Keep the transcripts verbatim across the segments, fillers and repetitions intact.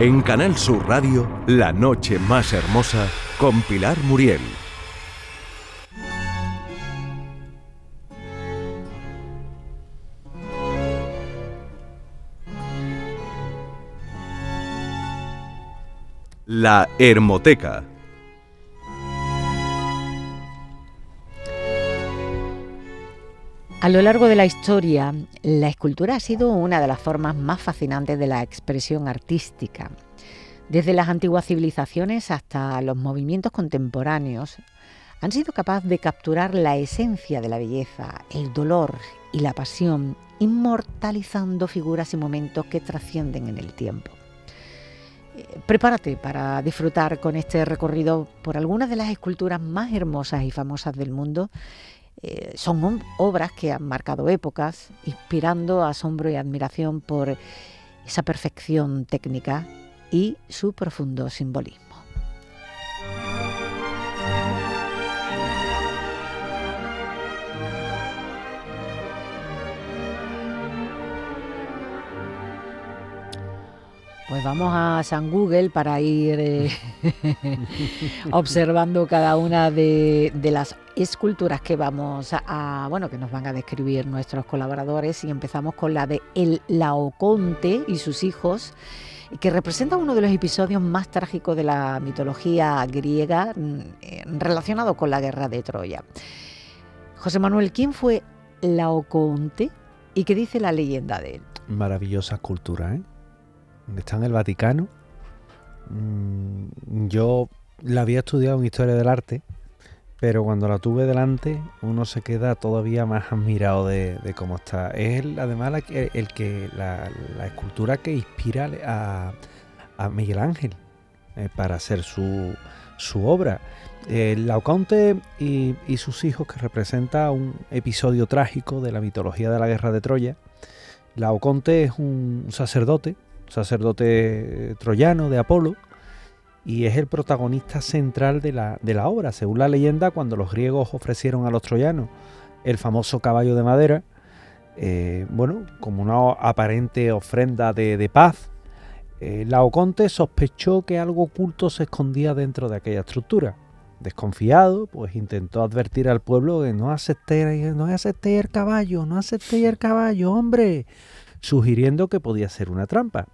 En Canal Sur Radio, La Noche Más Hermosa, con Pilar Muriel. La Hermoteca. A lo largo de la historia, la escultura ha sido una de las formas más fascinantes de la expresión artística. Desde las antiguas civilizaciones hasta los movimientos contemporáneos, han sido capaces de capturar la esencia de la belleza, el dolor y la pasión, inmortalizando figuras y momentos que trascienden en el tiempo. Prepárate para disfrutar con este recorrido por algunas de las esculturas más hermosas y famosas del mundo. Eh, son obras que han marcado épocas, inspirando asombro y admiración por esa perfección técnica y su profundo simbolismo. Pues vamos a San Google para ir eh, observando cada una de, de las esculturas que vamos a, a, bueno, que nos van a describir nuestros colaboradores, y empezamos con la de el Laoconte y sus hijos, que representa uno de los episodios más trágicos de la mitología griega eh, relacionado con la guerra de Troya. José Manuel, ¿quién fue Laoconte y qué dice la leyenda de él? Maravillosa escultura, ¿eh? Está en el Vaticano. Yo la había estudiado en Historia del Arte, pero cuando la tuve delante uno se queda todavía más admirado de, de cómo está. Es el, además la, el que la, la escultura que inspira a, a Miguel Ángel eh, para hacer su, su obra. El Laoconte y, y sus hijos, que representa un episodio trágico de la mitología de la guerra de Troya. Laoconte es un sacerdote sacerdote troyano de Apolo, y es el protagonista central de la, de la obra. Según la leyenda, cuando los griegos ofrecieron a los troyanos el famoso caballo de madera, eh, bueno, como una aparente ofrenda de, de paz, eh, Laoconte sospechó que algo oculto se escondía dentro de aquella estructura. Desconfiado, pues intentó advertir al pueblo que no aceptéis, no aceptéis el caballo, no aceptéis el caballo, hombre, sugiriendo que podía ser una trampa.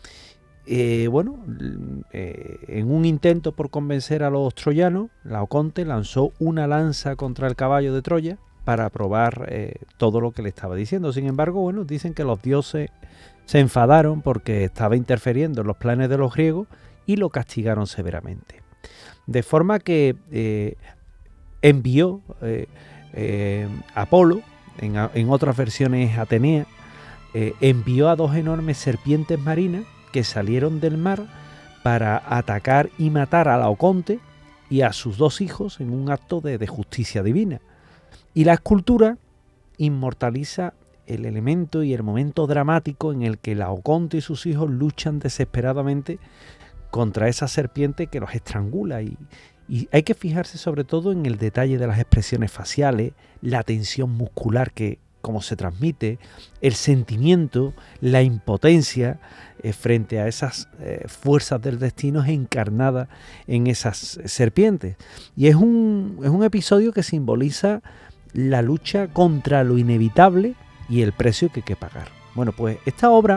Eh, bueno, eh, en un intento por convencer a los troyanos, Laoconte lanzó una lanza contra el caballo de Troya para probar eh, todo lo que le estaba diciendo. Sin embargo, bueno, dicen que los dioses se enfadaron porque estaba interfiriendo en los planes de los griegos y lo castigaron severamente. De forma que eh, envió eh, eh, Apolo, en, en otras versiones Atenea, eh, envió a dos enormes serpientes marinas que salieron del mar para atacar y matar a Laoconte y a sus dos hijos en un acto de, de justicia divina. Y la escultura inmortaliza el elemento y el momento dramático en el que Laoconte y sus hijos luchan desesperadamente contra esa serpiente que los estrangula. Y, y hay que fijarse sobre todo en el detalle de las expresiones faciales, la tensión muscular que cómo se transmite, el sentimiento, la impotencia eh, frente a esas eh, fuerzas del destino encarnadas en esas serpientes. Y es un, es un episodio que simboliza la lucha contra lo inevitable y el precio que hay que pagar. Bueno, pues esta obra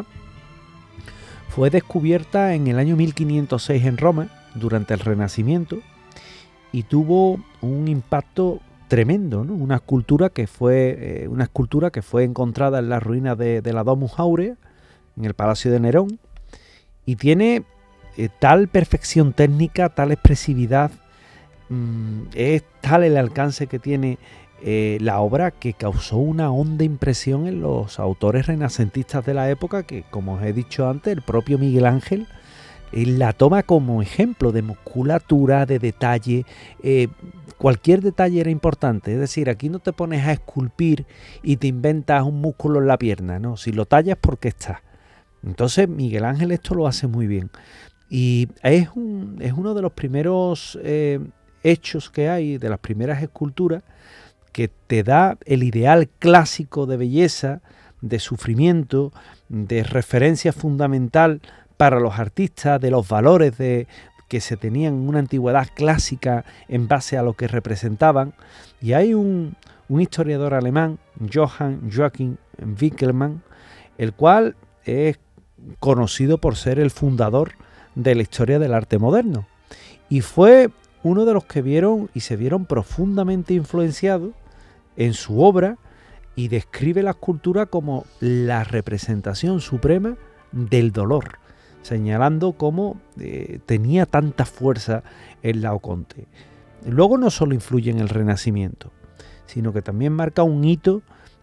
fue descubierta en el año mil quinientos seis en Roma, durante el Renacimiento, y tuvo un impacto tremendo, ¿no? Una escultura que fue eh, una escultura que fue encontrada en las ruinas de, de la Domus Aurea, en el Palacio de Nerón, y tiene eh, tal perfección técnica, tal expresividad, mmm, es tal el alcance que tiene eh, la obra, que causó una honda impresión en los autores renacentistas de la época, que, como os he dicho antes, el propio Miguel Ángel él la toma como ejemplo de musculatura, de detalle. Eh, cualquier detalle era importante, es decir, aquí no te pones a esculpir y te inventas un músculo en la pierna, no, si lo tallas porque está. Entonces Miguel Ángel esto lo hace muy bien, y es, un, es uno de los primeros eh, hechos que hay, de las primeras esculturas, que te da el ideal clásico de belleza, de sufrimiento, de referencia fundamental para los artistas, de los valores de, que se tenían en una antigüedad clásica en base a lo que representaban. Y hay un, un historiador alemán, Johann Joachim Winckelmann, el cual es conocido por ser el fundador de la historia del arte moderno. Y fue uno de los que vieron y se vieron profundamente influenciados en su obra, y describe la escultura como la representación suprema del dolor, señalando cómo eh, tenía tanta fuerza el Laoconte. Luego no solo influye en el Renacimiento, sino que también marca un hito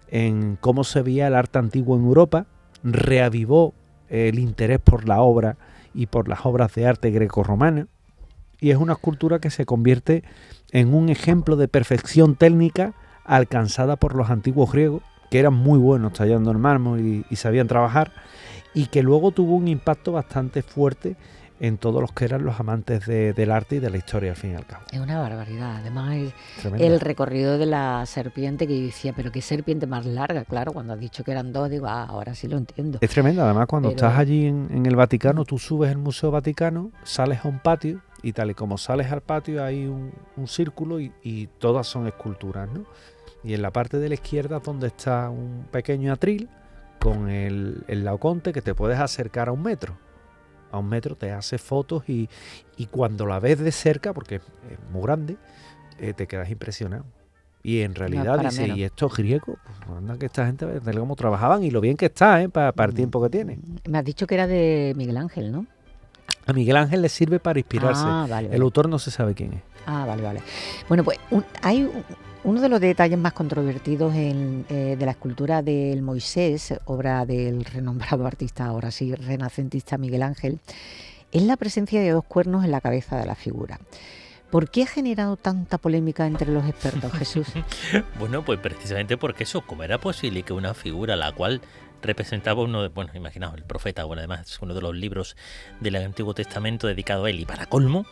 en cómo se veía el arte antiguo en Europa, reavivó el interés por la obra y por las obras de arte grecorromana, y es una escultura que se convierte en un ejemplo de perfección técnica alcanzada por los antiguos griegos, que eran muy buenos tallando el mármol y, y sabían trabajar, y que luego tuvo un impacto bastante fuerte en todos los que eran los amantes de, del arte y de la historia, al fin y al cabo. Es una barbaridad. Además, el, Tremenda. el recorrido de la serpiente, que yo decía, pero qué serpiente más larga. Claro, cuando has dicho que eran dos, digo, ah, ahora sí lo entiendo. Es tremenda. Además, cuando Pero... estás allí en, en el Vaticano, tú subes el Museo Vaticano, sales a un patio, y tal y como sales al patio hay un, un círculo y, y todas son esculturas, ¿no? Y en la parte de la izquierda es donde está un pequeño atril con el, el Laoconte, que te puedes acercar a un metro. A un metro te hace fotos y, y cuando la ves de cerca, porque es muy grande, eh, te quedas impresionado. Y en realidad no, dice, menos. ¿y estos griegos? Pues anda que esta gente, de cómo trabajaban y lo bien que está, ¿eh? Para, para el tiempo que tiene. Me has dicho que era de Miguel Ángel, ¿no? A Miguel Ángel le sirve para inspirarse. Ah, vale, vale. El autor no se sabe quién es. Ah, vale, vale. Bueno, pues un, hay un, uno de los detalles más controvertidos en, eh, de la escultura del Moisés, obra del renombrado artista, ahora sí, renacentista Miguel Ángel, es la presencia de dos cuernos en la cabeza de la figura. ¿Por qué ha generado tanta polémica entre los expertos, Jesús? Bueno, pues precisamente porque eso, ¿cómo era posible que una figura la cual representaba uno de, bueno, imaginaos, el profeta, bueno, además es uno de los libros del Antiguo Testamento dedicado a él, y para colmo,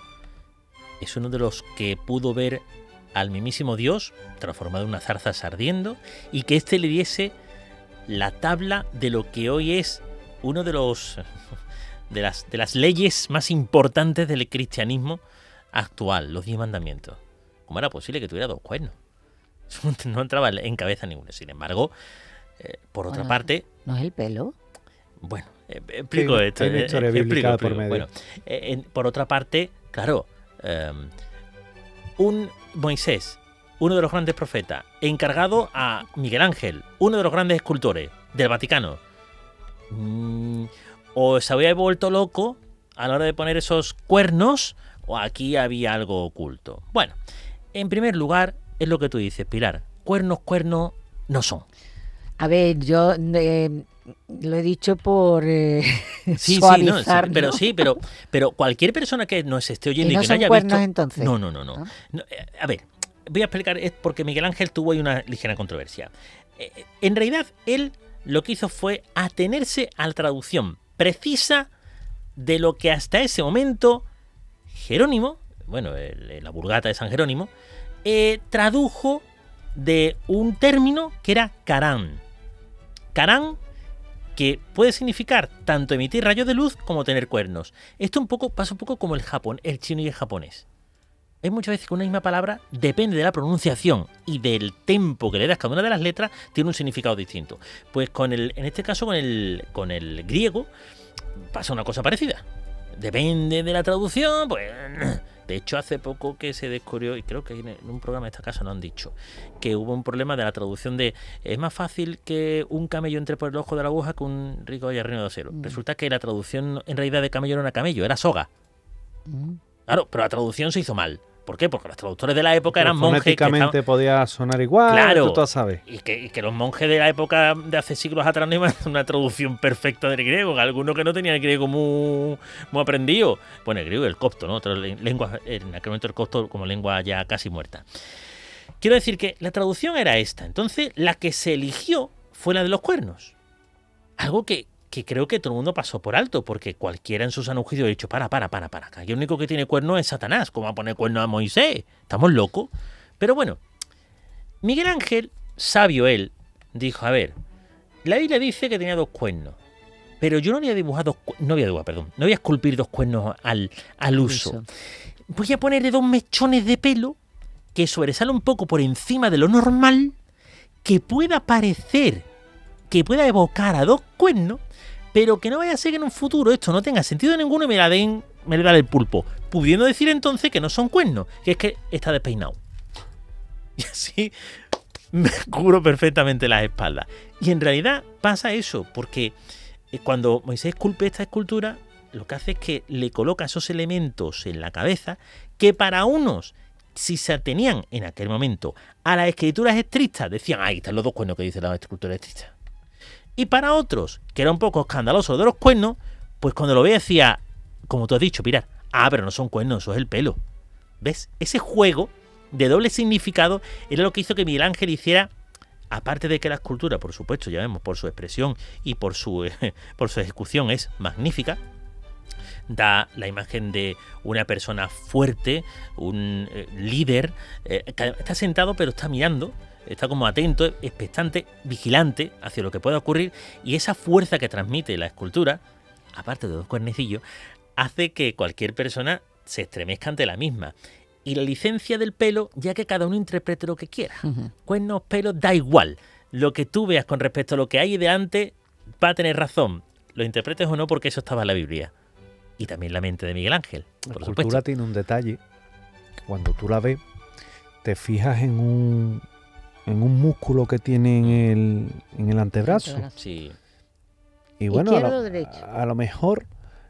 es uno de los que pudo ver al mismísimo Dios transformado en una zarza ardiendo, y que éste le diese la tabla de lo que hoy es uno de los de las, de las leyes más importantes del cristianismo actual, los diez mandamientos? ¿Cómo era posible que tuviera dos cuernos? Eso no entraba en cabeza ninguna. Sin embargo, eh, por otra Bueno, parte... ¿no es el pelo? Bueno, eh, explico Sí, esto. hay una eh, historia eh, bíblica explico, por explico. medio. Bueno, eh, en, por otra parte, claro, eh, un Moisés, uno de los grandes profetas, encargado a Miguel Ángel, uno de los grandes escultores del Vaticano, mmm, o se había vuelto loco a la hora de poner esos cuernos, o aquí había algo oculto. Bueno, en primer lugar, es lo que tú dices, Pilar. Cuernos, cuernos no son. A ver, yo eh, lo he dicho por eh, sí, suavizar, sí, no, sí, pero ¿no? sí, pero, pero cualquier persona que nos esté oyendo ¿Y y, no que no son haya cuernos, visto... entonces? No, no, no, no. ¿No? no eh, a ver, voy a explicar, es porque Miguel Ángel tuvo ahí una ligera controversia. Eh, en realidad, él lo que hizo fue atenerse a la traducción precisa de lo que hasta ese momento Jerónimo, bueno, el, la Vulgata de San Jerónimo, eh, tradujo de un término que era Karán. Karán, que puede significar tanto emitir rayos de luz como tener cuernos. Esto un poco pasa un poco como el Japón, el chino y el japonés. Hay muchas veces que una misma palabra, depende de la pronunciación y del tempo que le das a cada una de las letras, tiene un significado distinto. Pues con el, en este caso con el, con el griego pasa una cosa parecida. Depende de la traducción, pues... De hecho, hace poco que se descubrió, y creo que en un programa de esta casa lo han dicho, que hubo un problema de la traducción de es más fácil que un camello entre por el ojo de la aguja que un rico haya reino de acero. Mm. Resulta que la traducción en realidad de camello no era camello, era soga. Mm. Claro, pero la traducción se hizo mal. ¿Por qué? Porque los traductores de la época pero eran monjes. Fonéticamente que estaban... podía sonar igual, claro, tú lo sabes. Y que, y que los monjes de la época de hace siglos atrás no iban a una traducción perfecta del griego. Algunos que no tenían el griego muy, muy aprendido. Bueno, el griego y el copto, ¿no? Otras lenguas, en aquel momento el copto como lengua ya casi muerta. Quiero decir que la traducción era esta. Entonces, la que se eligió fue la de los cuernos. Algo que... que creo que todo el mundo pasó por alto, porque cualquiera en su sano juicio ha dicho, para, para, para, para, que el único que tiene cuerno es Satanás, ¿cómo va a poner cuerno a Moisés? ¿Estamos locos? Pero bueno, Miguel Ángel, sabio él, dijo, a ver, la Biblia dice que tenía dos cuernos, pero yo no voy a dibujar dos, no voy a dibujar, perdón, no voy a esculpir dos cuernos al, al uso. Voy a ponerle dos mechones de pelo que sobresalen un poco por encima de lo normal, que pueda parecer, que pueda evocar a dos cuernos, pero que no vaya a ser que en un futuro esto no tenga sentido ninguno y me la den, me la den el pulpo, pudiendo decir entonces que no son cuernos, que es que está despeinado. Y así me cubro perfectamente las espaldas. Y en realidad pasa eso, porque cuando Moisés esculpe esta escultura, lo que hace es que le coloca esos elementos en la cabeza que para unos, si se atenían en aquel momento a las escrituras estrictas, decían, ahí están los dos cuernos que dice la escultura estricta. Y para otros, que era un poco escandaloso de los cuernos, pues cuando lo veía decía, como tú has dicho, Pilar, ah, pero no son cuernos, eso es el pelo. ¿Ves? Ese juego de doble significado era lo que hizo que Miguel Ángel hiciera, aparte de que la escultura, por supuesto, ya vemos, por su expresión y por su, eh, por su ejecución es magnífica, da la imagen de una persona fuerte, un eh, líder, eh, que está sentado pero está mirando, está como atento, expectante, vigilante hacia lo que pueda ocurrir, y esa fuerza que transmite la escultura, aparte de dos cuernecillos, hace que cualquier persona se estremezca ante la misma. Y la licencia del pelo, ya que cada uno interprete lo que quiera. Uh-huh. Cuernos, pelos, da igual. Lo que tú veas con respecto a lo que hay delante va a tener razón. Lo interpretes o no, porque eso estaba en la Biblia. Y también la mente de Miguel Ángel, por la supuesto. escultura tiene un detalle. Cuando tú la ves, te fijas en un, en un músculo que tiene en el, en el antebrazo. Sí. Y bueno, a ¿Izquierdo lo, o derecho? A, a lo mejor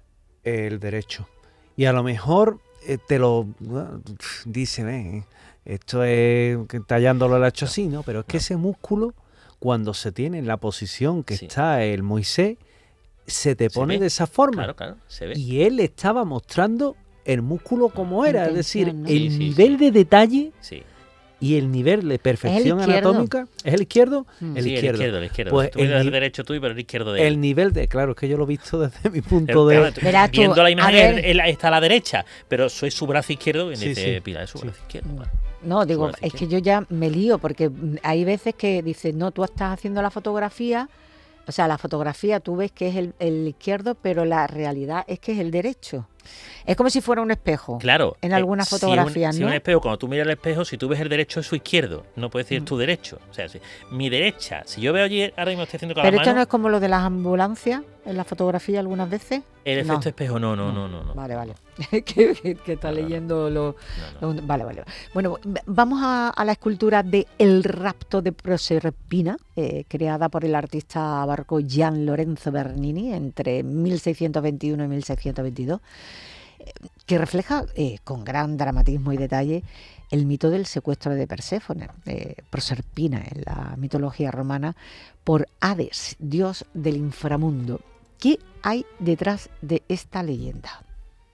el derecho. Y a lo mejor eh, te lo bueno, dice, eh, esto es tallándolo lo hecho así, ¿no? Pero es que ese músculo, cuando se tiene en la posición que sí. está el Moisés, se te pone de esa forma. Claro, claro, se ve. Y él estaba mostrando el músculo como era, es decir, ¿no? el sí, sí, nivel sí. de detalle sí. y el nivel de perfección ¿Es anatómica. ¿Es el izquierdo? Mm. El sí, izquierdo. el izquierdo, el izquierdo. Pues tú el, el derecho tú, pero el izquierdo de él. El nivel de, claro, es que yo lo he visto desde mi punto pero, de claro, Verás tú, viendo la imagen, ver, él, él está a la derecha, pero soy su brazo izquierdo y me sí, dice, sí, Pilar, es su sí. brazo izquierdo. Bueno, no, digo, es que yo ya me lío, porque hay veces que dices, no, tú estás haciendo la fotografía. O sea, la fotografía tú ves que es el, el izquierdo, pero la realidad es que es el derecho. Es como si fuera un espejo. Claro. En algunas eh, fotografías, si ¿no? Si un espejo, cuando tú miras el espejo, si tú ves el derecho es su izquierdo. No puedes decir Mm. tu derecho. O sea, si, mi derecha, si yo veo allí, ahora mismo estoy haciendo con Pero la esto mano, no es como lo de las ambulancias en la fotografía algunas veces. el efecto no. espejo, no, no, no, no. no. Vale, vale. que, que, que está No, no, leyendo lo, no, no. lo- Vale, vale. Bueno, vamos a, a la escultura de El rapto de Proserpina, eh, creada por el artista barroco Gian Lorenzo Bernini entre mil seiscientos veintiuno y mil seiscientos veintidós, eh, que refleja eh, con gran dramatismo y detalle el mito del secuestro de Perséfone, eh, Proserpina en la mitología romana, por Hades, dios del inframundo. ¿Qué hay detrás de esta leyenda?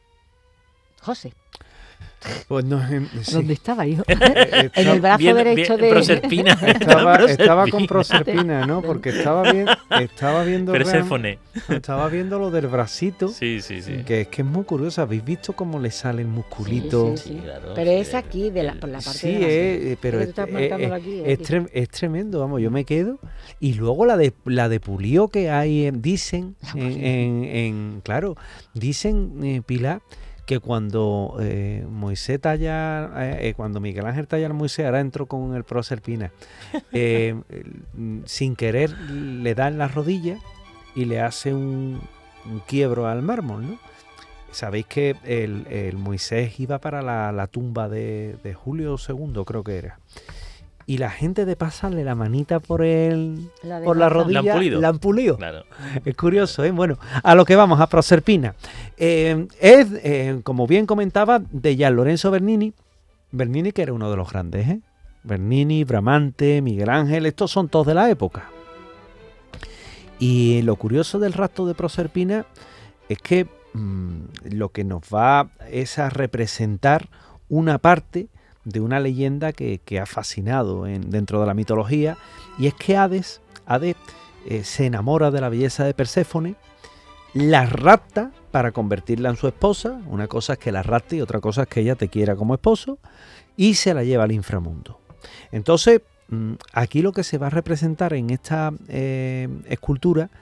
José, Pues no, en- sí. ¿dónde estaba yo? Eh, En el brazo Bien- derecho bien- de... Proserpina. Estaba, estaba con Proserpina. Proserpina, ¿no? Porque estaba bien, estaba viendo real- Perséfone. estaba viendo lo del bracito, Sí, sí, sí. que es que es muy curioso. ¿Habéis visto cómo le sale el musculito? Sí, sí, sí. claro, Pero sí, es aquí, de la, por la parte Sí, de la... eh, eh, pero Tú es, estás eh, marcándolo eh, aquí, es aquí. trem- es tremendo, vamos, yo me quedo. Y luego la de la de Pulió que hay, en- dicen, La en, Pulió. en- en- claro, dicen, eh, Pilar, que cuando eh, Moisés talla, eh, eh, cuando Miguel Ángel talla al Moisés, ahora entro con el Proserpina, eh, eh, sin querer le da en las rodillas y le hace un, un quiebro al mármol, ¿no? Sabéis que el, el Moisés iba para la, la tumba de, de Julio segundo, creo que era. Y la gente de pasarle la manita por el La de por la Gaza. rodilla La han pulido. la han pulido. Claro. Es curioso, ¿eh? Bueno, a lo que vamos, a Proserpina. Eh, es, eh, como bien comentaba, de Gian Lorenzo Bernini. Bernini, que era uno de los grandes, ¿eh? Bernini, Bramante, Miguel Ángel, estos son todos de la época. Y lo curioso del rapto de Proserpina es que mmm, lo que nos va es a representar una parte de una leyenda que, que ha fascinado en, dentro de la mitología, y es que Hades, Hades eh, se enamora de la belleza de Perséfone, la rapta para convertirla en su esposa, una cosa es que la rapte y otra cosa es que ella te quiera como esposo, y se la lleva al inframundo. Entonces, mmm, aquí lo que se va a representar en esta eh, escultura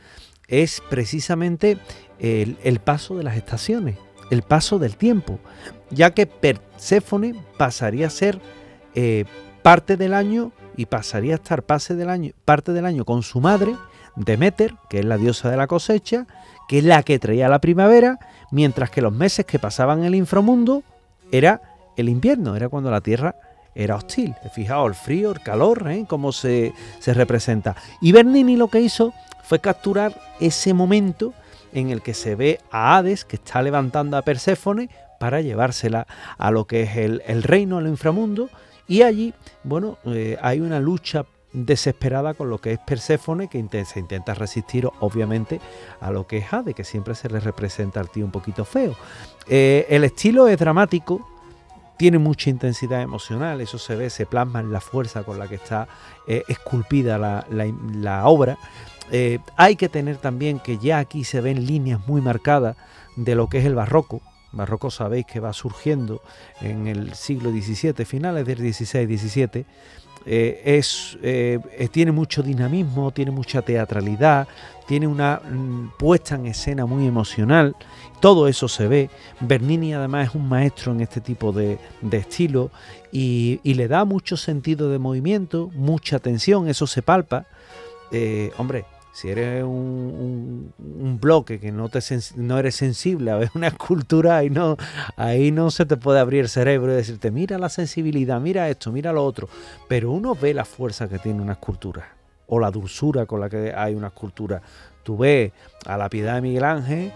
es precisamente el, el paso de las estaciones, el paso del tiempo, ya que Perséfone pasaría a ser eh, parte del año y pasaría a estar pase del año, parte del año con su madre, Deméter, que es la diosa de la cosecha, que es la que traía la primavera, mientras que los meses que pasaban en el inframundo era el invierno, era cuando la tierra era hostil. Fijaos, el frío, el calor, ¿eh? Cómo se, se representa. Y Bernini lo que hizo fue capturar ese momento en el que se ve a Hades, que está levantando a Perséfone para llevársela a lo que es el, el reino, al inframundo, y allí, bueno, eh, hay una lucha desesperada con lo que es Perséfone, que int- se intenta resistir obviamente a lo que es Hades, que siempre se le representa al tío un poquito feo. Eh, el estilo es dramático, tiene mucha intensidad emocional, eso se ve, se plasma en la fuerza con la que está eh, esculpida la, la, la obra. Eh, hay que tener también que ya aquí se ven líneas muy marcadas de lo que es el barroco. Barroco sabéis que va surgiendo en el siglo diecisiete, finales del dieciséis diecisiete. Eh, es, eh, eh, tiene mucho dinamismo, tiene mucha teatralidad, tiene una mm, puesta en escena muy emocional, todo eso se ve. Bernini además es un maestro en este tipo de, de estilo y, y le da mucho sentido de movimiento, mucha tensión, eso se palpa. Eh, hombre, si eres un, un, un bloque que no, te sens- no eres sensible a ver una escultura, ahí no, ahí no se te puede abrir el cerebro y decirte, mira la sensibilidad, mira esto, mira lo otro. Pero uno ve la fuerza que tiene una escultura, o la dulzura con la que hay una escultura. Tú ves a la Piedad de Miguel Ángel,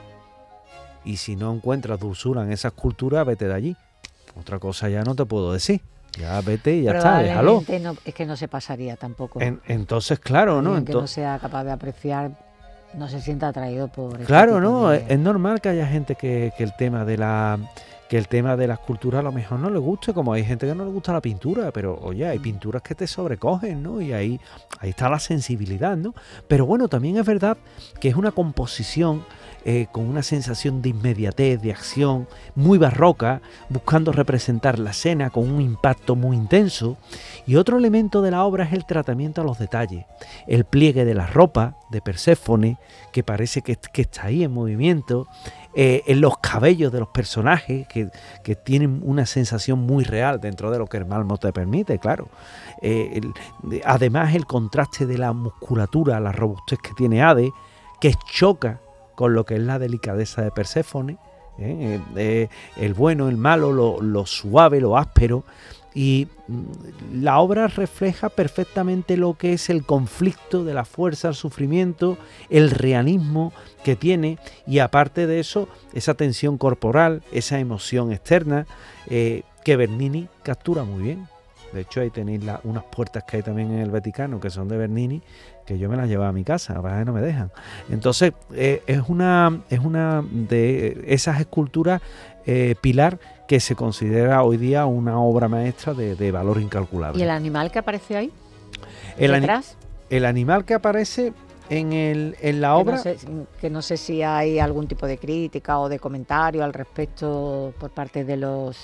y si no encuentras dulzura en esa escultura, vete de allí. Otra cosa ya no te puedo decir. Ya vete y ya está, déjalo. No, es que no se pasaría tampoco. En, entonces, claro, ¿no? Que Entonces, no sea capaz de apreciar, no se sienta atraído por este claro, tipo no, de... es, es normal que haya gente que, que el tema de la que el tema de la escultura a lo mejor no le guste, como hay gente que no le gusta la pintura, pero oye, hay pinturas que te sobrecogen, ¿no? Y ahí, ahí está la sensibilidad, ¿no? Pero bueno, también es verdad que es una composición eh, con una sensación de inmediatez, de acción, muy barroca, buscando representar la escena con un impacto muy intenso. Y otro elemento de la obra es el tratamiento a los detalles, el pliegue de la ropa de Perséfone, que parece que, que está ahí en movimiento, eh, en los cabellos de los personajes, que, que tienen una sensación muy real dentro de lo que el mármol te permite, claro. Eh, el, de, además, el contraste de la musculatura, la robustez que tiene Hades, que choca con lo que es la delicadeza de Perséfone, ¿eh? Eh, el bueno, el malo, lo, lo suave, lo áspero. Y la obra refleja perfectamente lo que es el conflicto de la fuerza, el sufrimiento, el realismo que tiene, y aparte de eso, esa tensión corporal, esa emoción externa eh, que Bernini captura muy bien. De hecho, ahí tenéis la, unas puertas que hay también en el Vaticano que son de Bernini, que yo me las llevaba a mi casa, a veces no me dejan. Entonces, eh, es una es una de esas esculturas eh, pilar que se considera hoy día una obra maestra de, de valor incalculable. ¿Y el animal que aparece ahí? El, ¿Detrás? Ani- el animal que aparece en, el, en la obra... Que no, sé, que no sé si hay algún tipo de crítica o de comentario al respecto por parte de los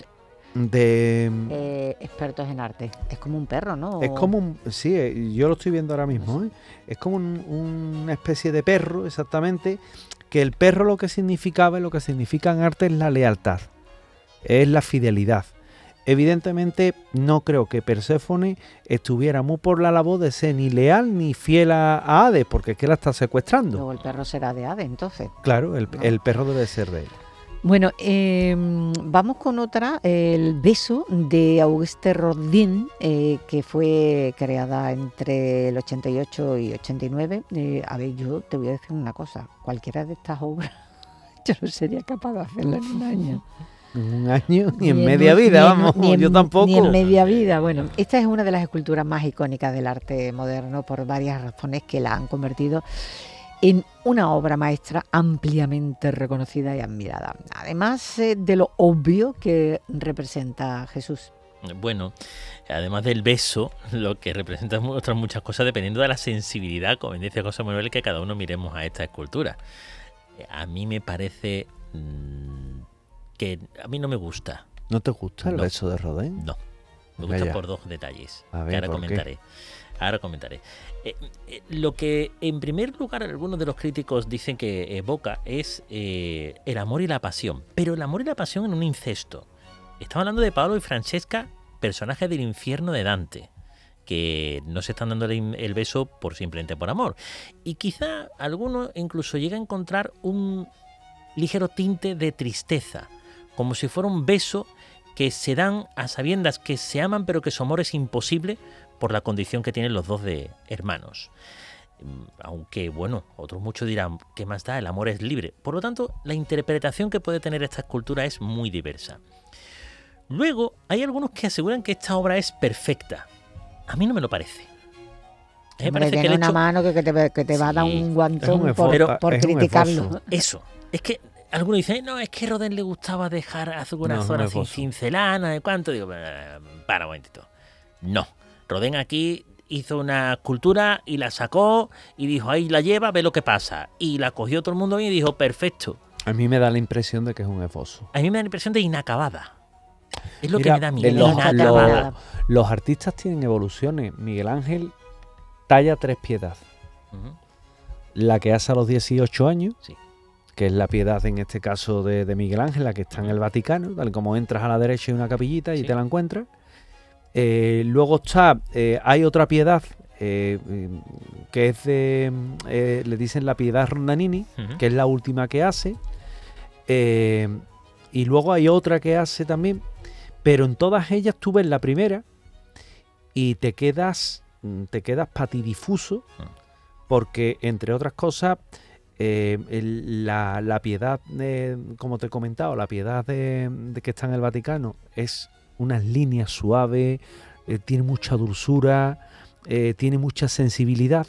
de eh, expertos en arte. Es como un perro, ¿no? Es como un... Sí, yo lo estoy viendo ahora mismo, ¿eh? Es como un, una especie de perro, exactamente, que el perro lo que significaba, lo que significa en arte es la lealtad, es la fidelidad. Evidentemente no creo que Perséfone estuviera muy por la labor de ser ni leal ni fiel a, a Hades, porque es que la está secuestrando. Luego el perro será de Hades, entonces. Claro, el, no. el perro debe ser de él. Bueno, eh, vamos con otra, El beso de Auguste Rodin, eh, que fue creada entre el ochenta y ocho y ochenta y nueve. Eh, a ver, yo te voy a decir una cosa, cualquiera de estas obras yo no sería capaz de hacerla en un año. Un año, ni en Ni media en, vida, ni vamos, en, ni en, yo tampoco. Ni en media vida. Bueno, esta es una de las esculturas más icónicas del arte moderno por varias razones que la han convertido en una obra maestra ampliamente reconocida y admirada. Además eh, de lo obvio que representa Jesús. Bueno, además del beso, lo que representa otras muchas cosas dependiendo de la sensibilidad, como dice José Manuel, que cada uno miremos a esta escultura. A mí me parece mmm, que a mí no me gusta. ¿No te gusta el no. beso de Rodin? No. Me gusta Vaya. por dos detalles A ver, que ahora ¿por qué? comentaré. Ahora comentaré. Eh, eh, lo que en primer lugar algunos de los críticos dicen que evoca es eh, el amor y la pasión, pero el amor y la pasión en un incesto. Estamos hablando de Paolo y Francesca, personajes del infierno de Dante, que no se están dando el, el beso por simplemente por amor. Y quizá alguno incluso llega a encontrar un ligero tinte de tristeza, como si fuera un beso que se dan a sabiendas que se aman pero que su amor es imposible por la condición que tienen los dos de hermanos. Aunque, bueno, otros muchos dirán, ¿qué más da? El amor es libre. Por lo tanto, la interpretación que puede tener esta escultura es muy diversa. Luego, hay algunos que aseguran que esta obra es perfecta. A mí no me lo parece. A mí me Hombre, parece que tiene el una hecho... mano que, que te, que te va a dar Sí. un Es guantón un por, esfuerzo, por es un criticarlo. esfuerzo. Eso, es que algunos dicen, no, es que Rodin le gustaba dejar algunas No, es un zonas sin esfuerzo. cincelar, no sé cuánto. Digo, "Eh, para un momentito. No, Rodin aquí hizo una escultura y la sacó y dijo, ahí la lleva, ve lo que pasa. Y la cogió todo el mundo bien y dijo, perfecto. A mí me da la impresión de que es un esbozo. A mí me da la impresión de inacabada. Es lo Mira, que me da miedo, de los, inacabada. los- los artistas tienen evoluciones. Miguel Ángel talla tres piedad. Ujú, La que hace a los dieciocho años, sí. que es la piedad en este caso de, de Miguel Ángel, la que está en el Vaticano, tal como entras a la derecha hay una capillita y Sí. te la encuentras. Eh, luego está, eh, hay otra piedad eh, eh, que es de, eh, le dicen la piedad Rondanini, Ujú. que es la última que hace. Eh, y luego hay otra que hace también, pero en todas ellas tú ves la primera y te quedas, mm, te quedas patidifuso, Mm. porque entre otras cosas, eh, el- la, la piedad, de, como te he comentado, la piedad de, de que está en el Vaticano es unas líneas suaves, eh, tiene mucha dulzura, eh, tiene mucha sensibilidad.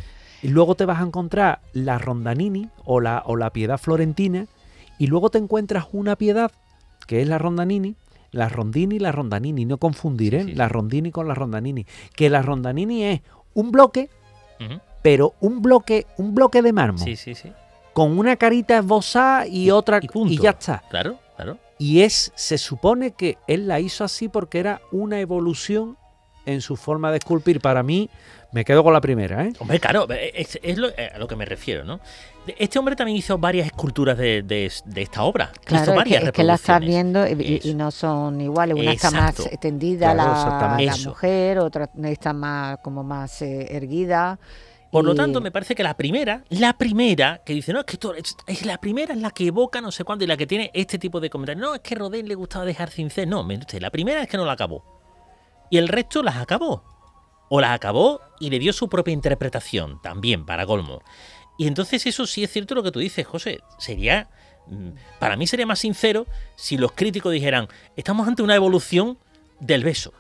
Y luego te vas a encontrar la Rondanini o la, o la piedad florentina, y luego te encuentras una piedad que es la Rondanini, la Rondini y la Rondanini, no confundir, Sí, ¿eh? sí, sí. La Rondini con la Rondanini, que la Rondanini es un bloque, Ujú. pero un bloque, un bloque de mármol, Sí, sí, sí. con una carita esbozada y, Y- otra y punto. y ya está. Claro, claro. Y es, se supone que él la hizo así porque era una evolución en su forma de esculpir. Para mí, me quedo con la primera, ¿eh? Hombre, claro, es, es lo, a lo que me refiero, ¿no? Este hombre también hizo varias esculturas de, de- de esta obra. hizo Claro, es que, varias es que la estás reproducciones. viendo y, y- y Eso. no son iguales. Una está Exacto. más extendida, Claro, la, exactamente. la Eso. mujer, otra está más como más eh, erguida. Por lo y- tanto, me parece que la primera, la primera, que dice, no, es que esto es, es la primera, es la que evoca no sé cuándo y la que tiene este tipo de comentarios. No, es que Rodin le gustaba dejar cincel. No, mire usted, la primera es que no la acabó. Y el resto las acabó. O las acabó y le dio su propia interpretación, también, para colmo. Y entonces eso sí es cierto lo que tú dices, José. Sería, mm, para mí sería más sincero si los críticos dijeran, estamos ante una evolución del beso.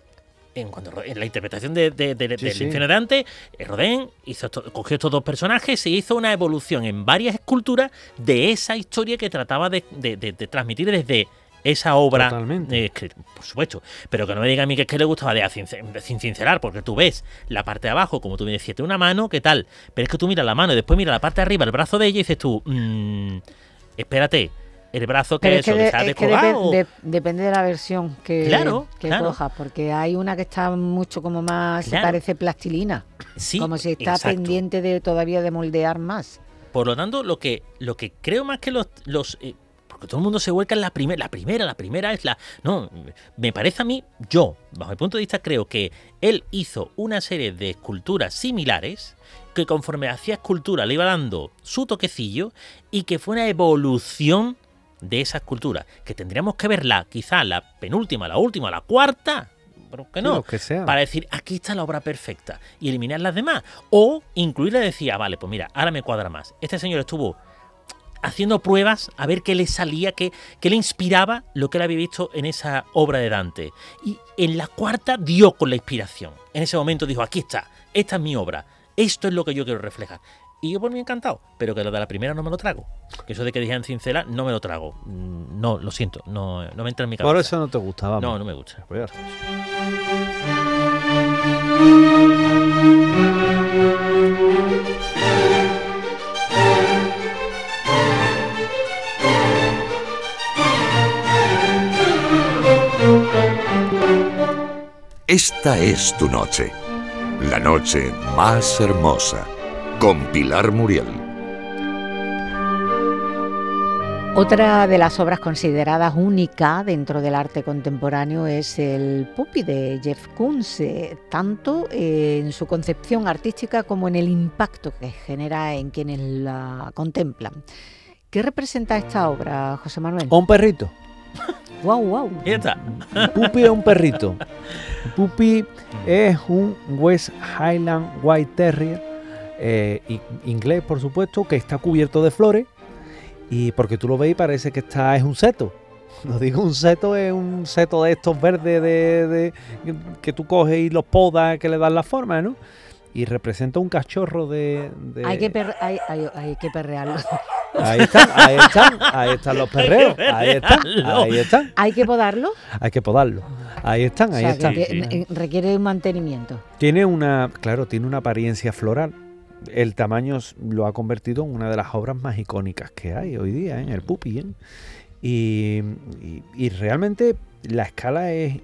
En, cuando, Ro- en la interpretación de, de- de- Sí, del sí. infierno de Dante, eh, Rodin hizo esto- cogió estos dos personajes e hizo una evolución en varias esculturas de esa historia que trataba de, de- de- de transmitir desde esa obra. Totalmente. eh, escrita, por supuesto. Pero que no me diga a mí que es que le gustaba de sin, sin cincelar, porque tú ves la parte de abajo, como tú me decías, tiene una mano, ¿qué tal? Pero es que tú miras la mano y después miras la parte de arriba, el brazo de ella, y dices tú, mmm, espérate, el brazo que Pero eso, es que, le de- se ha es que descolgado. depe- de- depende de la versión que, Claro, que claro. cojas, porque hay una que está mucho como más, Claro. parece plastilina, Sí, como si está exacto. pendiente de todavía de moldear más. Por lo tanto, lo que, lo que creo más que los... los eh, porque todo el mundo se vuelca en la primera, la primera, la primera es la... No, me parece a mí, yo, bajo mi punto de vista, creo que él hizo una serie de esculturas similares, que conforme hacía escultura le iba dando su toquecillo, y que fue una evolución de esa escultura, que tendríamos que verla, quizá la penúltima, la última, la cuarta, pero que Sí, no, los que sean. para decir, aquí está la obra perfecta, y eliminar las demás, o incluirla y decir, ah, vale, pues mira, ahora me cuadra más. Este señor estuvo haciendo pruebas a ver qué le salía, qué, qué le inspiraba lo que él había visto en esa obra de Dante. Y en la cuarta dio con la inspiración. En ese momento dijo, aquí está, esta es mi obra, esto es lo que yo quiero reflejar. Y yo por mí encantado, pero que lo de la primera no me lo trago. Que eso de que dijeran cincela, no me lo trago. Mm, No, lo siento, no, no me entra en mi cabeza. Por eso no te gustaba. No, no me gusta. Pues ya está. Esta es tu noche. La noche más hermosa. Con Pilar Muriel. Otra de las obras consideradas única dentro del arte contemporáneo es el Puppy de Jeff Koons, eh, tanto eh, en su concepción artística como en el impacto que genera en quienes la contemplan. ¿Qué representa esta obra, José Manuel? Un perrito. Wow, wow. Ya está. Puppy es un perrito. Puppy es un West Highland White Terrier, eh, inglés por supuesto, que está cubierto de flores. Y porque tú lo ves y parece que está, es un seto. No digo un seto, es un seto de estos verdes de, de, que tú coges y los podas, que le dan la forma, ¿no? Y representa un cachorro de... de... Hay, que per, hay, hay, hay que perrearlo. Ahí están, ahí están, ahí están los perreos, ahí están, ahí están. ¿Hay que podarlo? Hay que podarlo. Ahí están, ahí o sea, están. Que sí. Requiere un mantenimiento. Tiene una, claro, tiene una apariencia floral. El tamaño lo ha convertido en una de las obras más icónicas que hay hoy día, ¿eh? El Puppy, ¿eh? y, y, y realmente la escala es,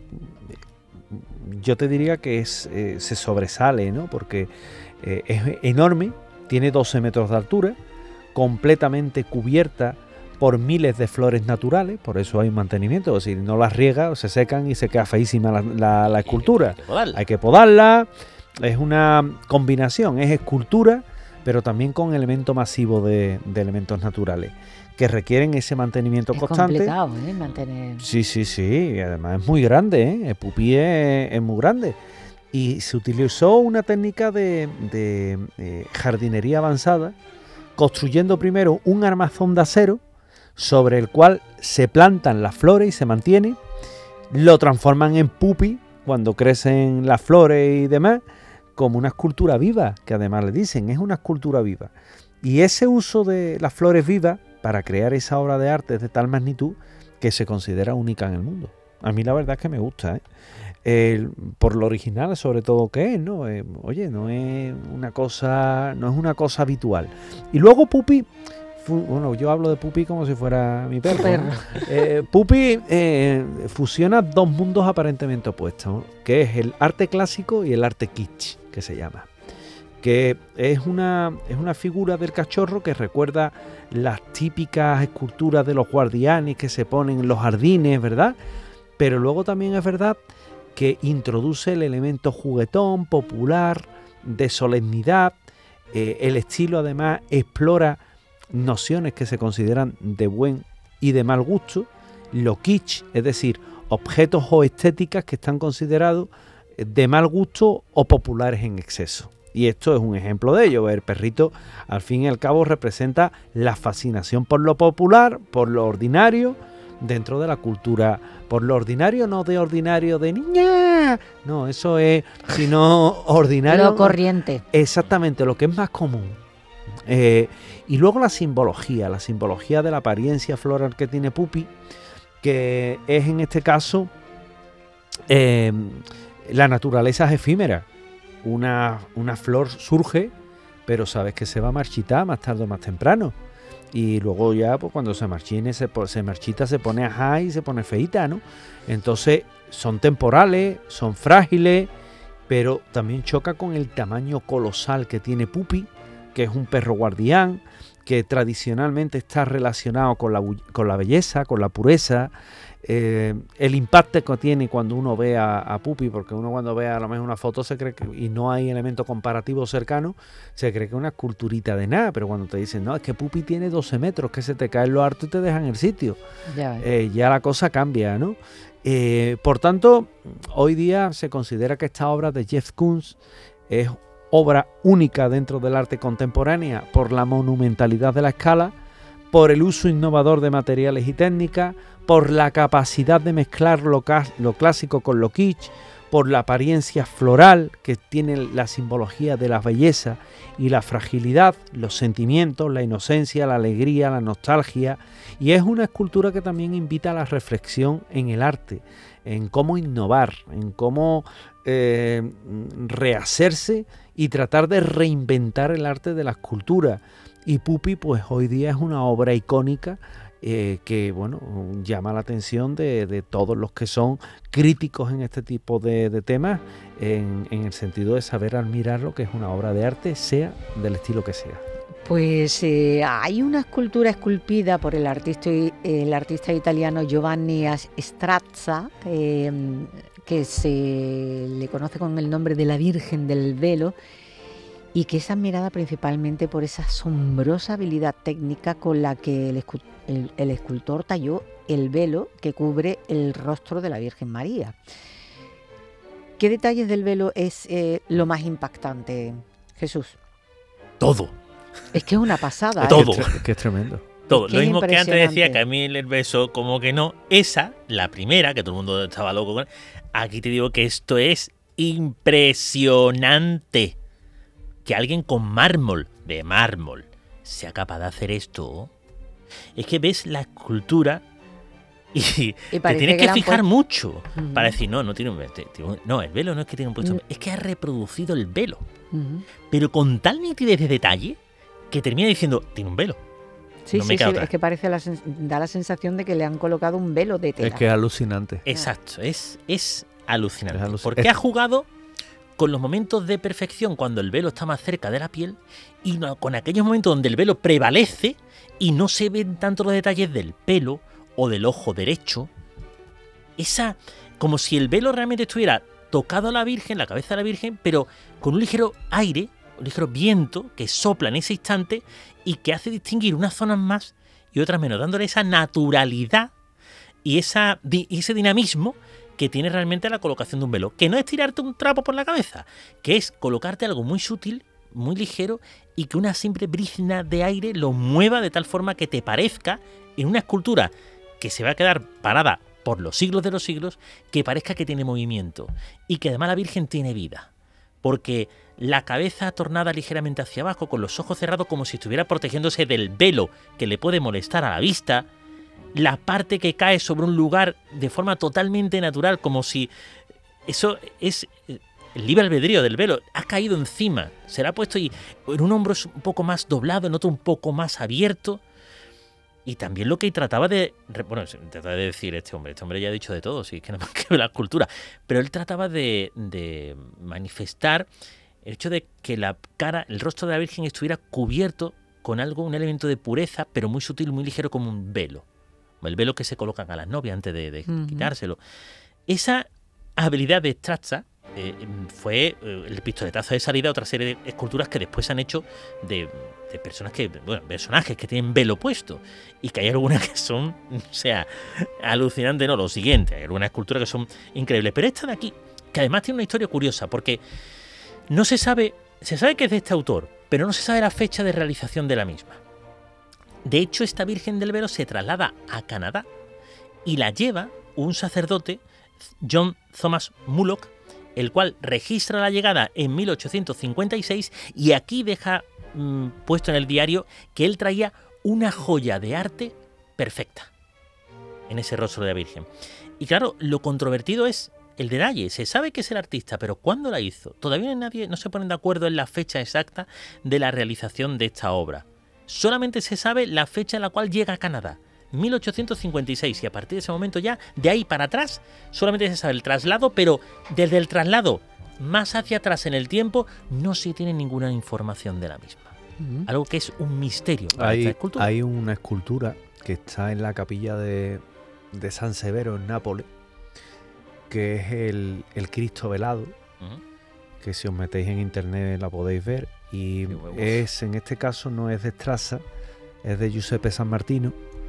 yo te diría que es eh, se sobresale, ¿no? Porque eh, es enorme, tiene doce metros de altura, completamente cubierta por miles de flores naturales, por eso hay un mantenimiento, si no las riega se secan y se queda feísima la, la, la escultura. Hay que podarla. Hay que podarla. Es una combinación, es escultura, pero también con elemento masivo de, de elementos naturales que requieren ese mantenimiento es constante. Es complicado, ¿eh? Mantener... Sí, sí, sí, y además es muy grande, ¿eh? El Puppy es, es muy grande. Y se utilizó una técnica de, de eh, jardinería avanzada, construyendo primero un armazón de acero sobre el cual se plantan las flores y se mantiene, lo transforman en Puppy cuando crecen las flores y demás, como una escultura viva, que además le dicen, es una escultura viva. Y ese uso de las flores vivas para crear esa obra de arte de tal magnitud que se considera única en el mundo. A mí la verdad es que me gusta, ¿eh? El, por lo original sobre todo que es, ¿no? Eh, oye, no es una cosa, no es una cosa habitual. Y luego Puppy, fu, bueno, yo hablo de Puppy como si fuera mi perro, perro. ¿no? eh, Puppy eh, fusiona dos mundos aparentemente opuestos, ¿no? Que es el arte clásico y el arte kitsch, que se llama, que es una, es una figura del cachorro que recuerda las típicas esculturas de los guardianes que se ponen en los jardines, ¿verdad? Pero luego también es verdad que introduce el elemento juguetón, popular, de solemnidad. Eh, el estilo además explora nociones que se consideran de buen y de mal gusto, lo kitsch, es decir, objetos o estéticas que están considerados de mal gusto o populares en exceso. Y esto es un ejemplo de ello. El perrito, al fin y al cabo, representa la fascinación por lo popular, por lo ordinario, dentro de la cultura. Por lo ordinario, no de ordinario de niña. No, eso es, sino ordinario. Lo corriente. Exactamente, lo que es más común. Eh, y luego la simbología, la simbología de la apariencia floral que tiene Puppy, que es en este caso... Eh, la naturaleza es efímera. Una, una flor surge, pero sabes que se va a marchitar más tarde o más temprano. Y luego ya, pues cuando se marchine, se, se marchita, se pone ajá y se pone feita, ¿no? Entonces, son temporales, son frágiles, pero también choca con el tamaño colosal que tiene Puppy, que es un perro guardián, que tradicionalmente está relacionado con la, con la belleza, con la pureza. Eh, el impacto que tiene cuando uno ve a, a Puppy, porque uno cuando ve a lo mejor una foto se cree que, y no hay elemento comparativo cercano, se cree que es una esculturita de nada, pero cuando te dicen, no, es que Puppy tiene doce metros, que se te cae en lo harto y te deja en el sitio, ya, eh, ya la cosa cambia, ¿no? Eh, por tanto, hoy día se considera que esta obra de Jeff Koons es obra única dentro del arte contemporánea por la monumentalidad de la escala, por el uso innovador de materiales y técnicas, por la capacidad de mezclar lo, lo clásico con lo kitsch, por la apariencia floral que tiene la simbología de la belleza y la fragilidad, los sentimientos, la inocencia, la alegría, la nostalgia. Y es una escultura que también invita a la reflexión en el arte, en cómo innovar, en cómo eh, rehacerse y tratar de reinventar el arte de la escultura. Y Puppy, pues hoy día es una obra icónica eh, que bueno, llama la atención de, de todos los que son críticos en este tipo de, de temas, en, en el sentido de saber admirar lo que es una obra de arte, sea del estilo que sea. Pues eh, hay una escultura esculpida por el artista, el artista italiano Giovanni Strazza, eh, que se le conoce con el nombre de la Virgen del Velo, y que es admirada principalmente por esa asombrosa habilidad técnica con la que el, escu- el, el escultor talló el velo que cubre el rostro de la Virgen María. ¿Qué detalles del velo es eh, lo más impactante, Jesús? Todo. Es que es una pasada. Todo. ¿eh? Que es tremendo. Todo. Qué Lo mismo que antes decía impresionante. que a mí el beso como que no. Esa, la primera, que todo el mundo estaba loco con. Aquí te digo que esto es impresionante. Que alguien con mármol, de mármol, sea capaz de hacer esto. Es que ves la escultura y, Y te parece tienes que que la han fijar puesto- mucho Ujú. para decir, no, no tiene un te- tiene un- no, el velo no es que tiene un puesto, Mm. es que ha reproducido el velo, Ujú. pero con tal nitidez de detalle que termina diciendo, tiene un velo. Sí, No me sí, queda sí, otra. es que parece la sens- da la sensación de que le han colocado un velo de tela. Es que es alucinante. Exacto, es, es alucinante. Es aluc- porque es- ha jugado con los momentos de perfección cuando el velo está más cerca de la piel y no- con aquellos momentos donde el velo prevalece y no se ven tanto los detalles del pelo o del ojo derecho. Esa, como si el velo realmente estuviera tocado a la Virgen, la cabeza de la Virgen, pero con un ligero aire, un ligero viento que sopla en ese instante y que hace distinguir unas zonas más y otras menos, dándole esa naturalidad y, esa, di- y ese dinamismo que tiene realmente la colocación de un velo. Que no es tirarte un trapo por la cabeza, que es colocarte algo muy sutil, muy ligero y que una simple brizna de aire lo mueva de tal forma que te parezca en una escultura que se va a quedar parada por los siglos de los siglos, que parezca que tiene movimiento y que además la Virgen tiene vida. Porque la cabeza tornada ligeramente hacia abajo, con los ojos cerrados como si estuviera protegiéndose del velo que le puede molestar a la vista, la parte que cae sobre un lugar de forma totalmente natural, como si eso es el libre albedrío del velo, ha caído encima, se le ha puesto y en un hombro es un poco más doblado, en otro un poco más abierto. Y también lo que trataba de, bueno, trataba de decir este hombre, este hombre ya ha dicho de todo, sí, que nada más que la escultura, pero él trataba de, de manifestar el hecho de que la cara, el rostro de la Virgen estuviera cubierto con algo, un elemento de pureza, pero muy sutil, muy ligero, como un velo. El velo que se colocan a las novias antes de, de Ujú. quitárselo. Esa habilidad de Strazza eh, fue eh, el pistoletazo de salida a otra serie de esculturas que después se han hecho de, de personas que, bueno, personajes que tienen velo puesto. Y que hay algunas que son, o sea, alucinantes, no, lo siguiente, hay algunas esculturas que son increíbles. Pero esta de aquí, que además tiene una historia curiosa, porque no se sabe, se sabe que es de este autor, pero no se sabe la fecha de realización de la misma. De hecho, esta Virgen del Velo se traslada a Canadá y la lleva un sacerdote, John Thomas Mullock, el cual registra la llegada en mil ochocientos cincuenta y seis y aquí deja mmm, puesto en el diario que él traía una joya de arte perfecta en ese rostro de la Virgen. Y claro, lo controvertido es el detalle. Se sabe que es el artista, pero ¿cuándo la hizo? Todavía nadie no se ponen de acuerdo en la fecha exacta de la realización de esta obra. Solamente se sabe la fecha en la cual llega a Canadá, mil ochocientos cincuenta y seis, y a partir de ese momento ya, de ahí para atrás, solamente se sabe el traslado, pero desde el traslado más hacia atrás en el tiempo no se tiene ninguna información de la misma. Ujú. Algo que es un misterio para esta Hay, escultura. hay una escultura que está en la capilla de, de San Severo en Nápoles, que es el, el Cristo velado, Ujú. que si os metéis en internet la podéis ver. Y Qué huevos. es, en este caso no es de Strazza, es de Giuseppe San Martino.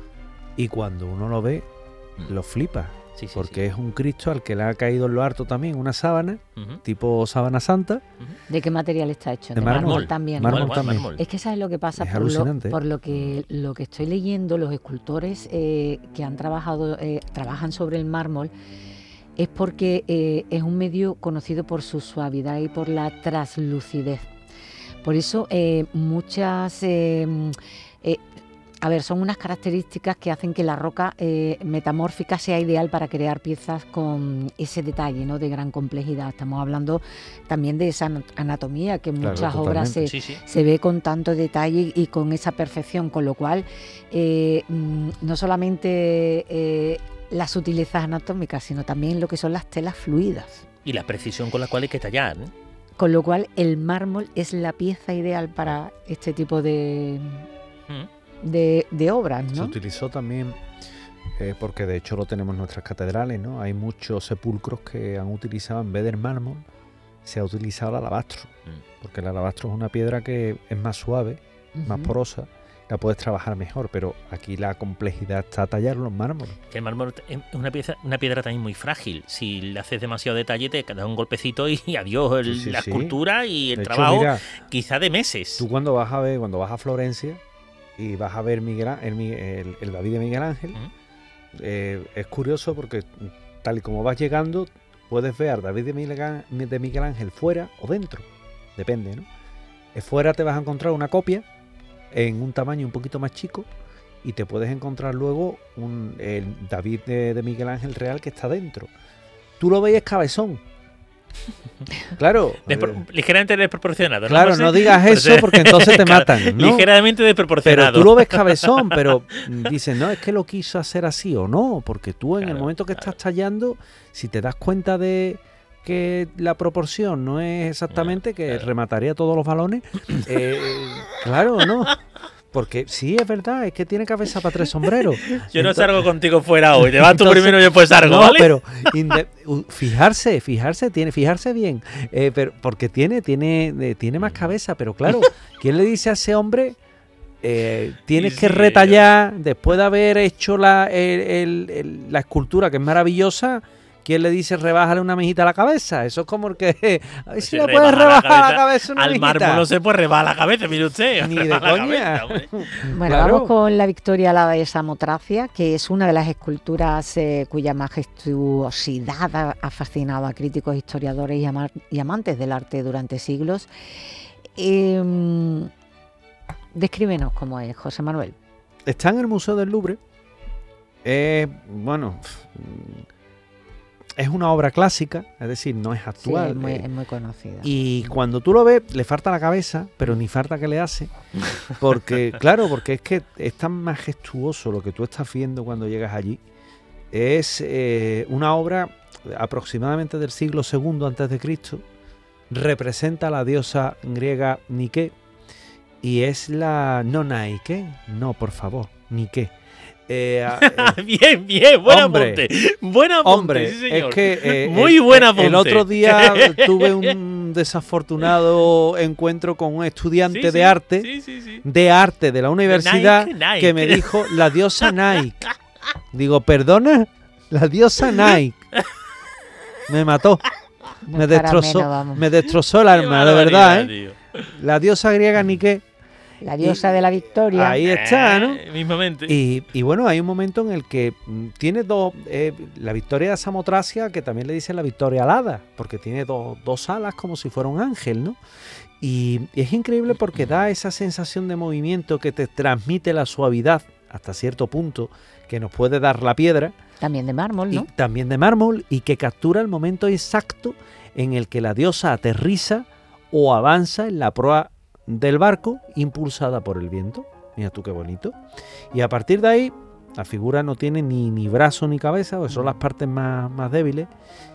Y cuando uno lo ve, Mm. lo flipa, Sí, sí, porque sí. es un Cristo al que le ha caído en lo harto también una sábana, Ujú. tipo sábana santa. ¿De qué material está hecho? De mármol. también. Mármol ¿no? Igual, igual, también. mármol. Es que sabes lo que pasa Es por, lo, alucinante. por lo que lo que estoy leyendo, los escultores eh, que han trabajado, eh, trabajan sobre el mármol, es porque eh, es un medio conocido por su suavidad y por la traslucidez. Por eso eh, muchas eh, eh, a ver, son unas características que hacen que la roca eh, metamórfica sea ideal para crear piezas con ese detalle, ¿no?, de gran complejidad. Estamos hablando también de esa anatomía que en Claro, muchas totalmente. obras se, Sí, sí. se ve con tanto detalle y con esa perfección, con lo cual eh, mm, no solamente eh, las sutilezas anatómicas, sino también lo que son las telas fluidas. Y la precisión con la cual hay que tallar, ¿eh? Con lo cual el mármol es la pieza ideal para este tipo de, Mm. de, de obras, Se ¿no? utilizó también, eh, porque de hecho lo tenemos en nuestras catedrales, ¿no? Hay muchos sepulcros que han utilizado, en vez del mármol, se ha utilizado el alabastro. Mm. Porque el alabastro es una piedra que es más suave, más Ujú. porosa, la puedes trabajar mejor, pero aquí la complejidad está a tallarlo en mármol. Que el mármol es una pieza, una piedra también muy frágil. Si le haces demasiado detalle, te da un golpecito y adiós el- Sí, sí, la sí. escultura y el De hecho, trabajo, mira, quizá de meses. tú cuando vas a ver, cuando vas a Florencia y vas a ver Miguel, Á- el, Mi- el- el David de Miguel Ángel, Ujú. eh, es curioso porque tal y como vas llegando, puedes ver al David de Miguel, Á- de Miguel Ángel fuera o dentro, depende, ¿no? Eh, Fuera te vas a encontrar una copia en un tamaño un poquito más chico y te puedes encontrar luego un, el David de, de Miguel Ángel real que está dentro. Tú lo veis cabezón. Claro. Despro- eh, ligeramente desproporcionado. Claro, José? no digas Pues, eso eh, porque entonces te claro, matan, ¿no? Ligeramente Pero desproporcionado. tú lo ves cabezón, pero dices, no, es que lo quiso hacer así o no, porque tú en el Claro, momento que claro. estás tallando, si te das cuenta de que la proporción no es exactamente, que claro. remataría todos los balones, eh, claro, ¿no? Porque sí, es verdad, es que tiene cabeza para tres sombreros. Yo no Entonces- salgo contigo fuera hoy. Te vas tú Entonces- primero y después salgo, no, ¿vale? pero inde- u- fijarse, fijarse, tiene, fijarse bien, eh, pero porque tiene, tiene, eh, tiene más cabeza, pero claro, ¿quién le dice a ese hombre? Eh, tienes Y que sí, retallar después de haber hecho la, el- el- el- la escultura, que es maravillosa. ¿Quién le dice rebájale una mejita a la cabeza? Eso es como el que. A ver si Se le puedes rebaja la rebajar la cabeza cabeza una Al mejita. mármol no se puede rebajar la cabeza, mire usted. Ni de rebaja la coña. cabeza, hombre. Bueno, Claro. vamos con la Victoria alada de Samotracia, que es una de las esculturas eh, cuya majestuosidad ha, ha fascinado a críticos, historiadores y, ama- y amantes del arte durante siglos. Eh, descríbenos cómo es, José Manuel. Está en el Museo del Louvre. Eh, bueno, es una obra clásica, es decir, no es Sí, actual. es muy, eh, es muy conocida. Y cuando tú lo ves, le falta la cabeza, pero ni falta que le hace. Porque, claro, porque es que es tan majestuoso lo que tú estás viendo cuando llegas allí. Es eh, una obra aproximadamente del siglo segundo antes de Cristo. Representa a la diosa griega Nike. Y es la... No Nike, no, por favor, Nike. Eh, eh, Bien, bien, buen Hombre. apunte. Buen apunte, Hombre, sí, señor. es que eh, Muy el, buen el- apunte. el otro día tuve un desafortunado encuentro con un estudiante Sí, de sí, arte, sí, sí, sí. de arte de la universidad, Nike, Nike. que me dijo la diosa Nike. Digo, perdona, la diosa Nike. Me mató, No me es para destrozó, menos, vamos. me destrozó el Qué alma, de verdad, ¿eh? barbaridad, La diosa griega Nike, La diosa de la Victoria. ahí tío. está, ¿no? Eh, mismamente. Y, y bueno, hay un momento en el que mm, tiene dos, eh, la Victoria de Samotracia, que también le dicen la Victoria alada, porque tiene dos, dos alas como si fuera un ángel, ¿no? Y, y es increíble porque da esa sensación de movimiento que te transmite la suavidad hasta cierto punto que nos puede dar la piedra, También de mármol, y ¿no? también de mármol, y que captura el momento exacto en el que la diosa aterriza o avanza en la proa del barco impulsada por el viento. Mira tú qué bonito. Y a partir de ahí, la figura no tiene ni, ni brazo ni cabeza, pues son las partes más, más débiles.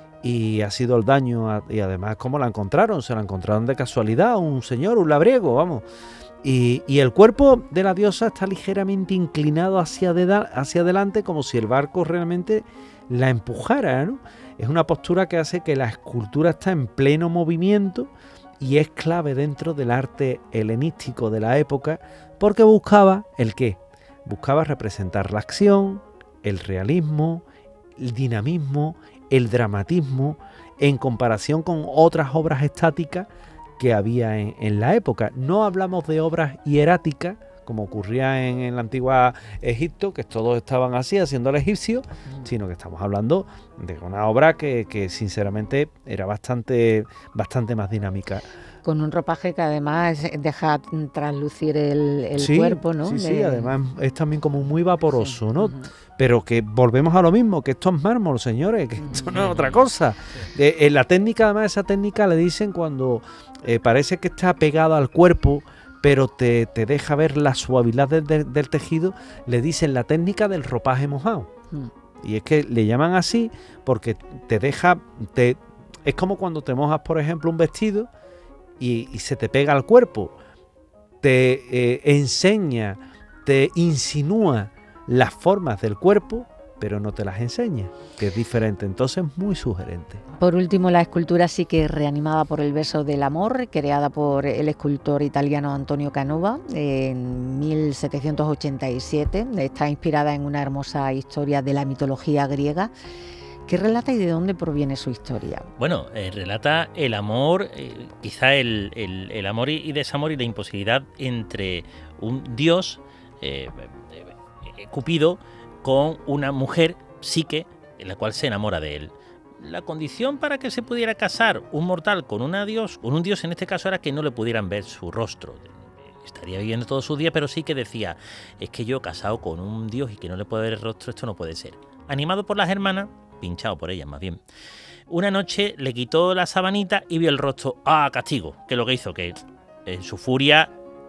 Y ha sido el daño, a- y además, ¿cómo la encontraron? Se la encontraron de casualidad, un señor, un labriego, vamos. Y, y el cuerpo de la diosa está ligeramente inclinado hacia, deda- hacia adelante, como si el barco realmente la empujara, ¿no? Es una postura que hace que la escultura está en pleno movimiento y es clave dentro del arte helenístico de la época, porque buscaba el qué, buscaba representar la acción, el realismo, el dinamismo, el dramatismo, en comparación con otras obras estáticas que había en, en la época. No hablamos de obras hieráticas como ocurría en, en la antigua Egipto, que todos estaban así, haciendo el egipcio, mm. sino que estamos hablando de una obra que, que sinceramente era bastante, bastante más dinámica. Con un ropaje que además deja traslucir el, el sí, cuerpo, ¿no? Sí, de... sí, además es también como muy vaporoso, sí. ¿no? Uh-huh. Pero que volvemos a lo mismo, que esto es mármol, señores, que esto uh-huh. no es otra cosa. Sí. Eh, en la técnica, además, esa técnica le dicen cuando eh, parece que está pegado al cuerpo, pero te, te deja ver la suavidad de, de, del tejido, le dicen la técnica del ropaje mojado. Uh-huh. Y es que le llaman así porque te deja... te es como cuando te mojas, por ejemplo, un vestido y, y se te pega al cuerpo. Te eh, enseña, te insinúa las formas del cuerpo, pero no te las enseña, que es diferente. Entonces, muy sugerente. Por último, la escultura sí que es reanimada por el verso del amor, creada por el escultor italiano Antonio Canova en mil setecientos ochenta y siete. Está inspirada en una hermosa historia de la mitología griega. ¿Qué relata y de dónde proviene su historia? Bueno, eh, relata el amor, eh, quizá el, el, el amor y desamor y la imposibilidad entre un dios, eh, eh, Cupido, con una mujer, Psique, en la cual se enamora de él. La condición para que se pudiera casar un mortal con una dios, con un dios en este caso, era que no le pudieran ver su rostro. Estaría viviendo todos sus días, pero sí que decía, es que yo casado con un dios y que no le puedo ver el rostro, esto no puede ser. Animado por las hermanas, pinchado por ellas más bien, una noche le quitó la sabanita y vio el rostro. ¡Ah, castigo! Que lo que hizo, que en su furia,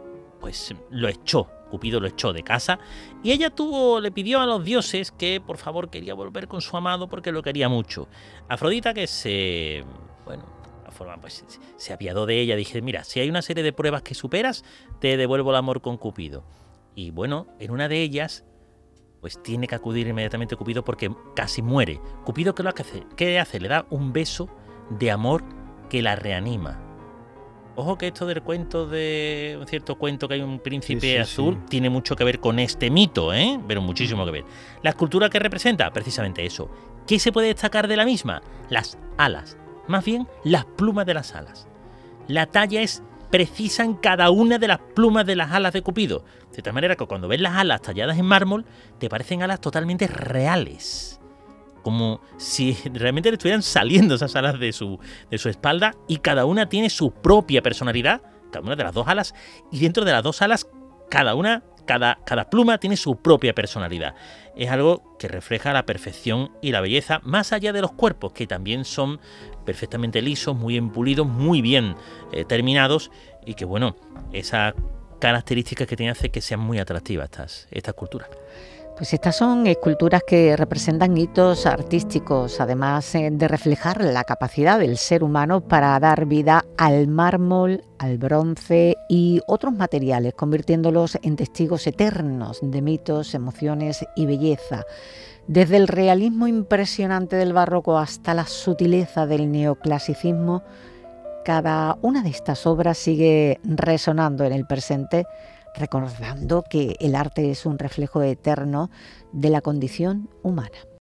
pues lo echó. Cupido lo echó de casa y ella tuvo, le pidió a los dioses que por favor quería volver con su amado porque lo quería mucho. Afrodita, que se, bueno, de forma, pues, se apiadó de ella, dije, mira, si hay una serie de pruebas que superas, te devuelvo el amor con Cupido. Y bueno, en una de ellas, pues tiene que acudir inmediatamente Cupido porque casi muere. Cupido, ¿qué lo hace? ¿Qué hace? Le da un beso de amor que la reanima. Ojo que esto del cuento de un cierto cuento que hay un príncipe sí, sí, azul sí. tiene mucho que ver con este mito, ¿eh? Pero muchísimo que ver. La escultura que representa, precisamente eso. ¿Qué se puede destacar de la misma? Las alas, más bien las plumas de las alas. La talla es precisa en cada una de las plumas de las alas de Cupido, de tal manera que cuando ves las alas talladas en mármol te parecen alas totalmente reales. Como si realmente le estuvieran saliendo esas alas de su, de su espalda, y cada una tiene su propia personalidad, cada una de las dos alas, y dentro de las dos alas, cada una, cada, cada pluma tiene su propia personalidad. Es algo que refleja la perfección y la belleza, más allá de los cuerpos, que también son perfectamente lisos, muy bien pulidos, muy bien eh, terminados, y que bueno, esas características que tienen hace que sean muy atractivas estas, estas esculturas. Pues estas son esculturas que representan hitos artísticos, además de reflejar la capacidad del ser humano para dar vida al mármol, al bronce y otros materiales, convirtiéndolos en testigos eternos de mitos, emociones y belleza. Desde el realismo impresionante del barroco hasta la sutileza del neoclasicismo, cada una de estas obras sigue resonando en el presente, recordando que el arte es un reflejo eterno de la condición humana.